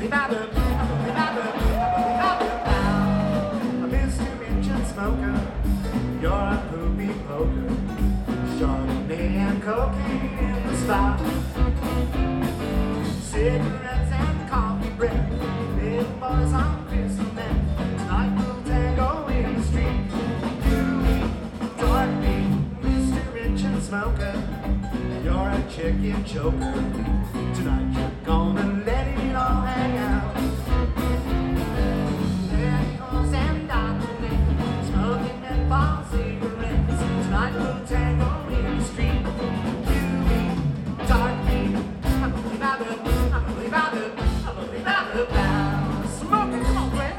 Mr. Engine Smoker, you're a poopy poker. Chardonnay and cocaine in the spot. Cigarettes and coffee breath. Little boys on crystal meth. Tonight we'll tango in the street. You eat dark meat, Mr. Engine Smoker. You're a chicken choker. Tonight you're gonna let it all hang out. Pantyhose and Dr. Smoking menthol cigarettes. Tonight we'll tango in the street. You eat dark meat. I believe I believe smoking, come on, Glenn.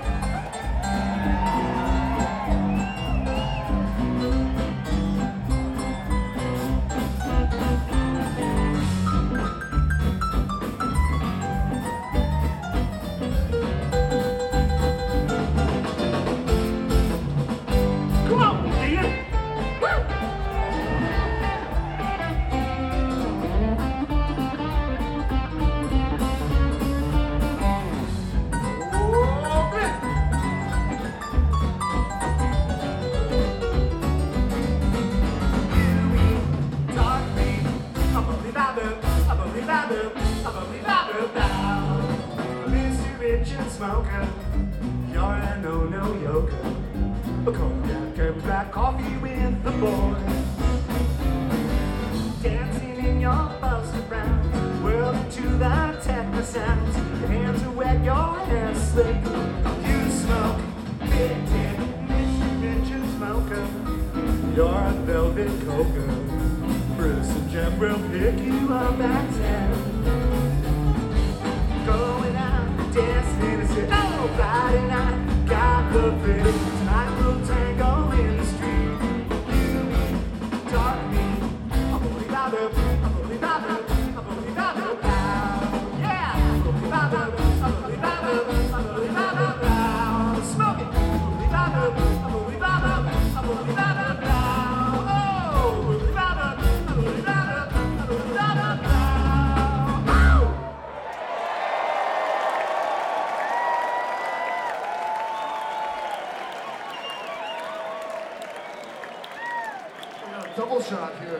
Come on, Dean. Woo! Mr. Richard Smoker, you're a no-no yoker. A cognac and black coffee with the boys. Dancing in your Buster Browns, whirling to the techno sounds. Your hands are wet, your hair's slick. You smoke big dick, Mr. Richard Smoker. You're a velvet coker. Bruce and Jim will pick you up at 10. Going out, dancing and say, oh, Friday night, got the pretty. Tonight we'll tango in the street. You eat dark meat. I believe I believe yeah. I believe smoke it. Double shot here.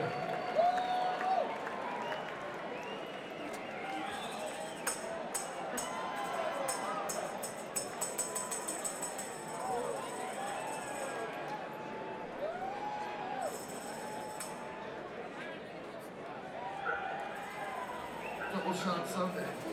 Double shot Sunday.